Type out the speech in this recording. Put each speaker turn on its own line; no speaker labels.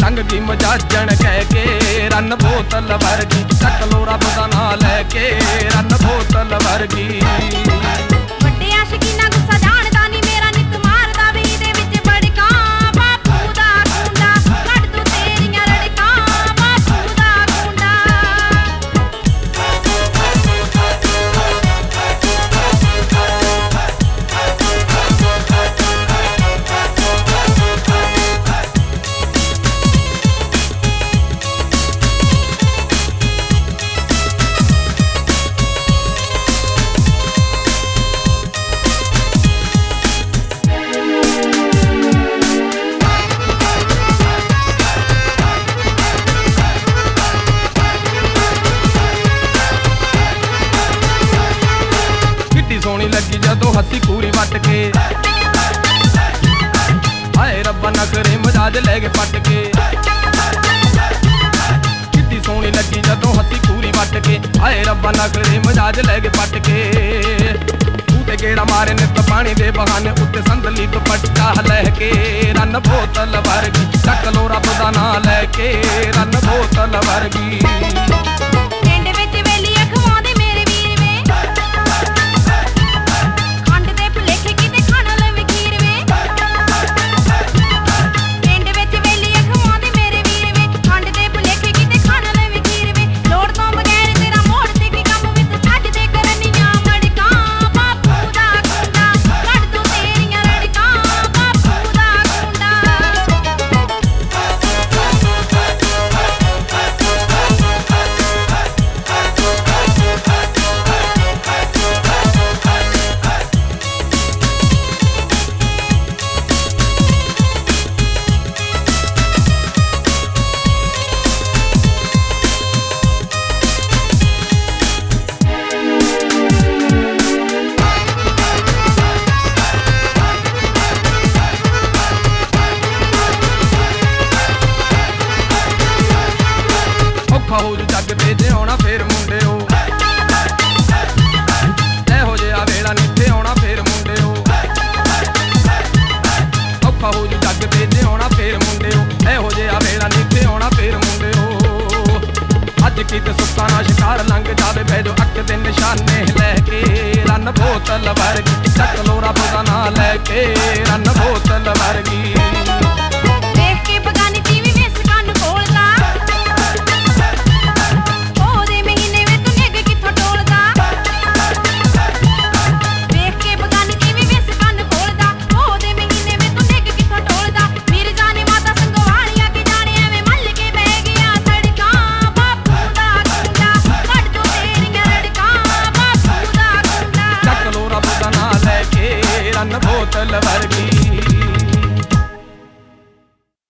लंघ गई मजाजन कह के रन बोतल वर्गी चक लो रब दा नां लैके रन बोतल वर्गी
ਵੱਡੇ ਆਸ਼ਕੀਨਾ ਗੁੱਸਾ ਜਾਣਦਾ ਨੀ ਮੇਰਾ ਨਿੱਤ ਮਾਰਦਾ ਵੀ ਦੇ ਵਿੱਚ ਬੜਕਾਂ ਬਾਪੂ ਦਾ ਕੁੰਡਾ ਕੱਢ ਦੂ ਤੇਰੀਆਂ ਰੜਕਾਂ ਬਾਪੂ ਦਾ ਕੁੰਡਾ
सोहनी लगी जदों हसी पूरी वट के हाय रब्बा ना करे मजाज लै गए पट के कितनी सोहनी लगी जदों हसी पूरी वट के हाय रब्बा ना करे मजाज लै गए पट के ते गेड़ा मारे नित पानी दे बहाने उत्ते संदली दुपट्टा लैके रन बोतल वर्गी चक लो रब दा नां लैके रन बोतल वर्गी हो जग ते जे आना फिर मुंडिओ एहो जिहा वेला नित्थे आना फिर मुंडिओ औखा हो जग ते जे आना फिर मुंडिओ एहो जिहा वेला नित्थे आना फिर मुंडिओ अज किते सुक्का ना शिकार लंघ जावे बैजो अक दे निशाने लैके रन बोतल वर्गी चक लो रब दा नां लैके रन बोतल वर्गी